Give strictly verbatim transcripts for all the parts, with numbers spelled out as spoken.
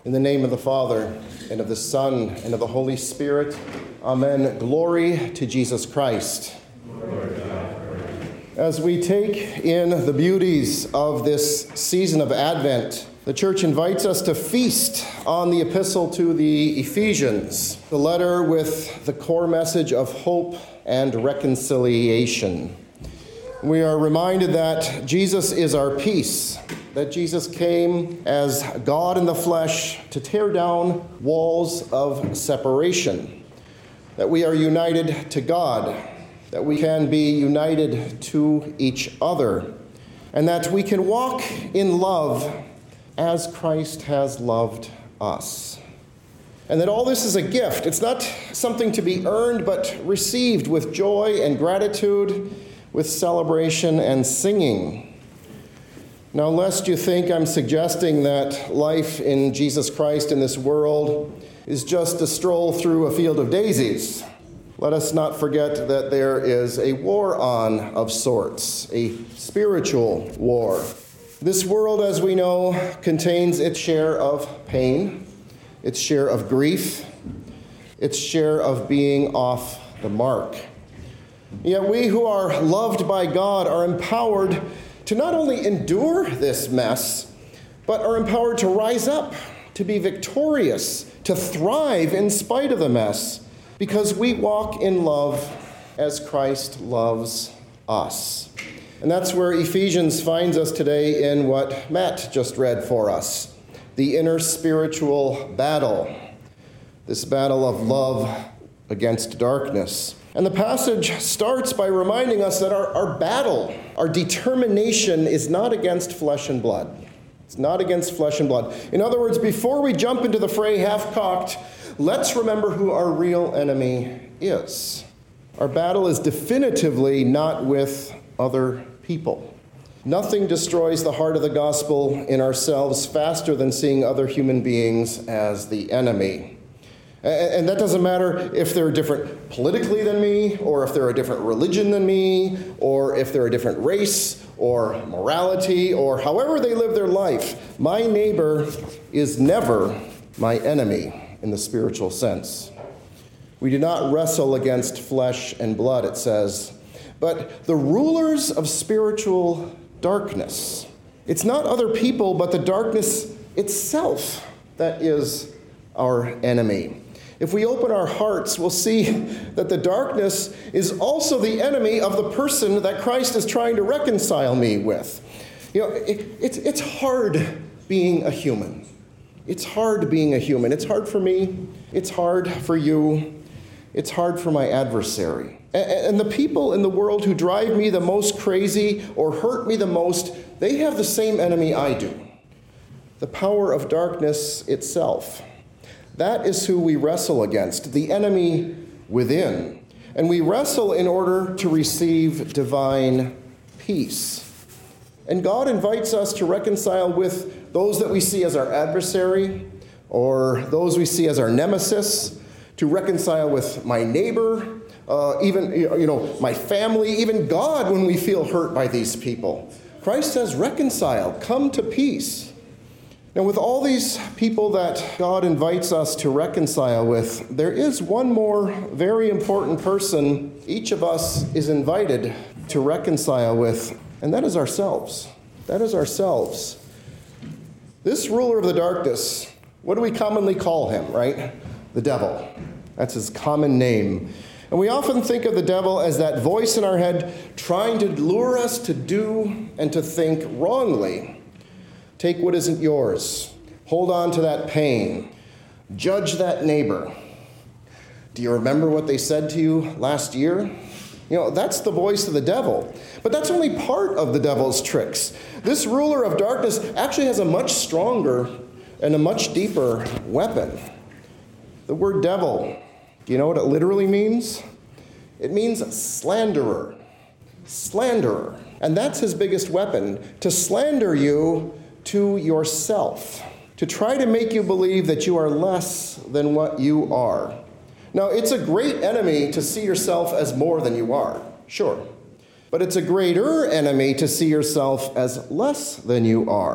In the name of the Father, and of the Son, and of the Holy Spirit. Amen. Glory to Jesus Christ. As we take in the beauties of this season of Advent, the Church invites us to feast on the epistle to the Ephesians, the letter with the core message of hope and reconciliation. We are reminded that Jesus is our peace, that Jesus came as God in the flesh to tear down walls of separation, that we are united to God, that we can be united to each other, and that we can walk in love as Christ has loved us. And that all this is a gift. It's not something to be earned, but received with joy and gratitude, with celebration and singing. Now, lest you think I'm suggesting that life in Jesus Christ in this world is just a stroll through a field of daisies, let us not forget that there is a war on of sorts, a spiritual war. This world, as we know, contains its share of pain, its share of grief, its share of being off the mark. Yet we who are loved by God are empowered to not only endure this mess, but are empowered to rise up, to be victorious, to thrive in spite of the mess, because we walk in love as Christ loves us. And that's where Ephesians finds us today in what Matt just read for us, the inner spiritual battle, this battle of love against darkness. And the passage starts by reminding us that our, our battle, our determination is not against flesh and blood. It's not against flesh and blood. In other words, before we jump into the fray half-cocked, let's remember who our real enemy is. Our battle is definitively not with other people. Nothing destroys the heart of the gospel in ourselves faster than seeing other human beings as the enemy. And that doesn't matter if they're different politically than me, or if they're a different religion than me, or if they're a different race or morality, or however they live their life. My neighbor is never my enemy in the spiritual sense. We do not wrestle against flesh and blood, it says, but the rulers of spiritual darkness. It's not other people, but the darkness itself that is our enemy. If we open our hearts, we'll see that the darkness is also the enemy of the person that Christ is trying to reconcile me with. You know, it, it's, it's hard being a human. It's hard being a human. It's hard for me. It's hard for you. It's hard for my adversary. And, and the people in the world who drive me the most crazy or hurt me the most, they have the same enemy I do. The power of darkness itself. That is who we wrestle against, the enemy within. And we wrestle in order to receive divine peace. And God invites us to reconcile with those that we see as our adversary, or those we see as our nemesis, to reconcile with my neighbor, uh, even you know my family, even God when we feel hurt by these people. Christ says, reconcile, come to peace. Now, with all these people that God invites us to reconcile with, there is one more very important person each of us is invited to reconcile with, and that is ourselves. That is ourselves. This ruler of the darkness, what do we commonly call him, right? The devil. That's his common name. And we often think of the devil as that voice in our head trying to lure us to do and to think wrongly. Take what isn't yours. Hold on to that pain. Judge that neighbor. Do you remember what they said to you last year? You know, that's the voice of the devil. But that's only part of the devil's tricks. This ruler of darkness actually has a much stronger and a much deeper weapon. The word devil, do you know what it literally means? It means slanderer. Slanderer. And that's his biggest weapon, to slander you to yourself, to try to make you believe that you are less than what you are. Now, it's a great enemy to see yourself as more than you are, sure. But it's a greater enemy to see yourself as less than you are.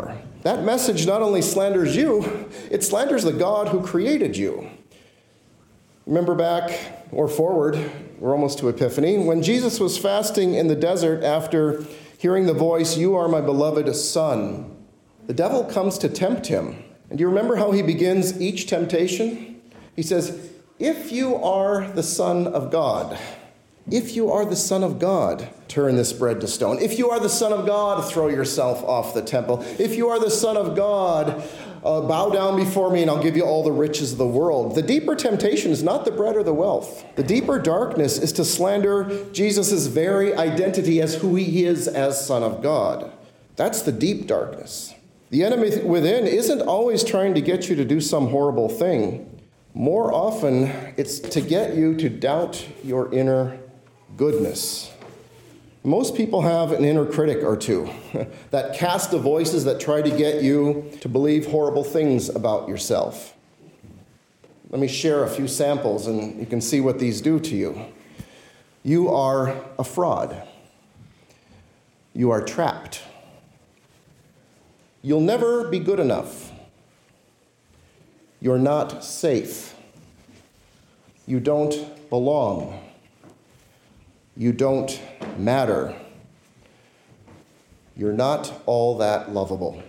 that message not only slanders you, it slanders the God who created you. Remember back or forward, we're almost to Epiphany, when Jesus was fasting in the desert after hearing the voice, "You are my beloved Son," the devil comes to tempt him. And do you remember how he begins each temptation? He says, "If you are the Son of God, if you are the Son of God, turn this bread to stone. If you are the Son of God, throw yourself off the temple. If you are the Son of God, uh, bow down before me and I'll give you all the riches of the world." The deeper temptation is not the bread or the wealth. The deeper darkness is to slander Jesus' very identity as who he is as Son of God. That's the deep darkness. The enemy within isn't always trying to get you to do some horrible thing. More often, it's to get you to doubt your inner goodness. Most people have an inner critic or two, that cast of voices that try to get you to believe horrible things about yourself. Let me share a few samples and you can see what these do to you. You are a fraud. You are trapped. You'll never be good enough. You're not safe. You don't belong. You don't matter. You're not all that lovable.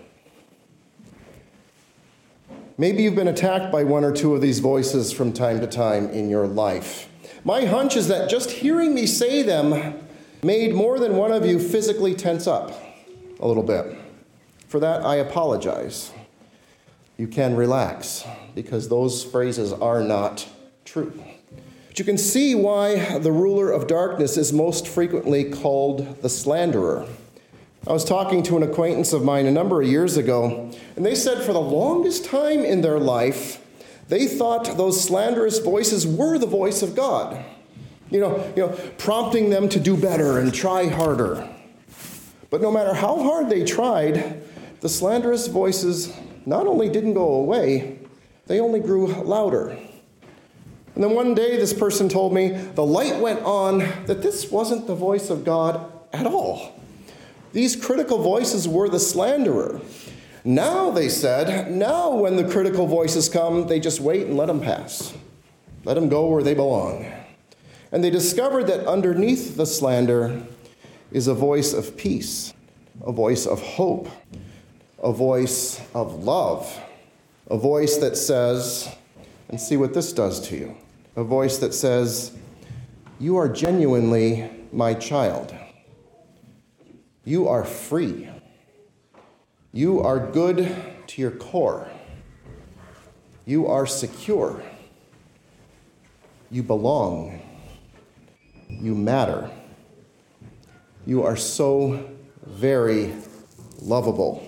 Maybe you've been attacked by one or two of these voices from time to time in your life. My hunch is that just hearing me say them made more than one of you physically tense up a little bit. For that, I apologize. You can relax, because those phrases are not true. But you can see why the ruler of darkness is most frequently called the slanderer. I was talking to an acquaintance of mine a number of years ago, and they said for the longest time in their life, they thought those slanderous voices were the voice of God. You know, you know, prompting them to do better and try harder. But no matter how hard they tried, the slanderous voices not only didn't go away, they only grew louder. And then one day this person told me the light went on that this wasn't the voice of God at all. These critical voices were the slanderer. Now, they said, now when the critical voices come, they just wait and let them pass. Let them go where they belong. And they discovered that underneath the slander is a voice of peace, a voice of hope, a voice of love, a voice that says, and see what this does to you, a voice that says, you are genuinely my child. You are free. You are good to your core. You are secure. You belong. You matter. You are so very lovable.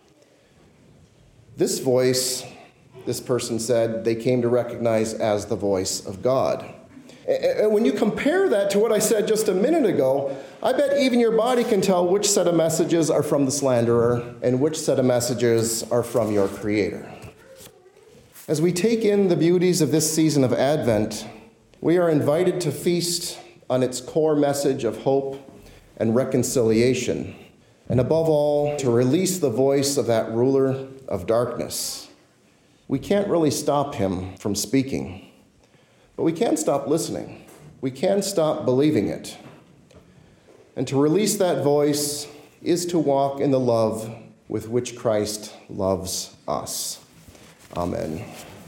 This voice, this person said, they came to recognize as the voice of God. And when you compare that to what I said just a minute ago, I bet even your body can tell which set of messages are from the slanderer and which set of messages are from your Creator. As we take in the beauties of this season of Advent, we are invited to feast on its core message of hope and reconciliation, and above all, to release the voice of that ruler of darkness. We can't really stop him from speaking, but we can stop listening. We can stop believing it. And to release that voice is to walk in the love with which Christ loves us. Amen.